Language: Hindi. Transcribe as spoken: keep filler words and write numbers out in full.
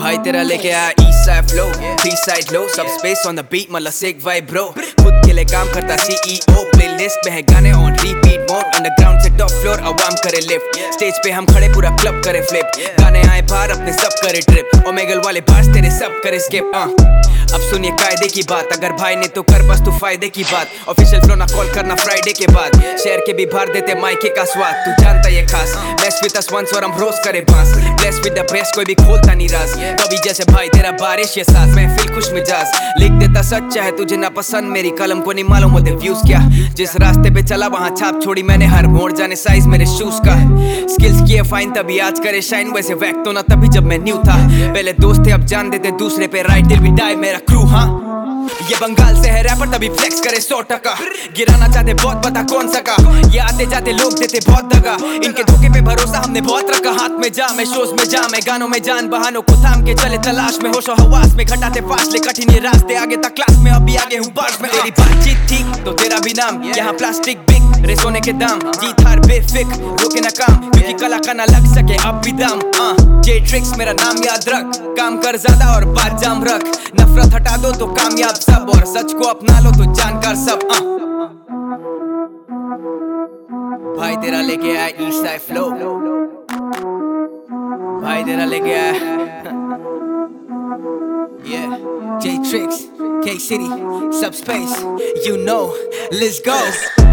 भाई तेरा लेके आया east side flow, three side low, सब स्पेस ऑन द बीट मतलब सिक वाइब ब्रो। खुद के लिए काम करता सीईओ, प्लेलिस्ट में है गाने ऑन रिपीट मोड। अंडरग्राउंड से टॉप फ्लोर आवाम करे लिफ्ट, स्टेज पे हम खड़े पूरा क्लब करे फ्लिप। गाने आए बाहर अपने सब करे ट्रिप, ओमेगल वाले बार्स तेरे सब करे स्किप। अब सुनिए कायदे की बात, अगर भाई ने तो कर बस तू फायदे की बात। ऑफिशियल फ्लो ना कॉल करना फ्राइडे के बाद, शेयर के भी भर देते माइके का स्वाद। तू जानता ये खास मैच विद अस वंस और हम रोज करे बांस। ब्लेस्ड विद द बेस्ट कोई भी खोलता नहीं राज, कभी जैसे भाई तेरा बारिश ये साथ महफिल खुश मिजाज। लिख देता सच चाहे तुझे ना पसंद, मेरी कलम को नहीं मालूम होते व्यूज क्या। जिस रास्ते पे चला वहाँ छाप छोड़ी मैंने, हर मोड़ जाने साइज मेरे शूज का। स्किल्स किए फाइन तभी आज करे शाइन, वैसे वैक तो ना तभी जब मैं न्यू था। पहले दोस्त थे अब जान देते दूसरे पे, राइट टिल वी डाई मेरा क्रू। हाँ ये बंगाल से है रैपर तभी फ्लेक्स करे सौ टका। गिराना चाहते बहुत बता कौन सका, ये आते जाते लोग देते बहुत दगा। इनके धोखे पे भरोसा हमने बहुत रखा, हाथ में जा मैं शोज में जा मैं गानों में जान। बहानों को थाम के चले तलाश में होशो हवास में, घटाते फासले कठिन ये रास्ते आगे तक क्लास में। अभी आगे हूँ बार्स में, तेरी बातचीत ठीक तो तेरा भी नाम। यहाँ प्लास्टिक बिक रे सोने के दाम, जीत हार बेफिक रोके ना काम, क्योंकि कला का ना लग सके अब भी दाम। जे ट्रिक्स मेरा नाम याद रख, काम कर ज्यादा और बात जाम रख। नफरत हटा दो तो कामयाब सब, और सच को अपना लो तो जानकार सब। आ। भाई तेरा लेके आया ईस्ट साइड फ्लो, भाई तेरा लेके आया yeah J Tricks, K City, Subspace, you know, let's go।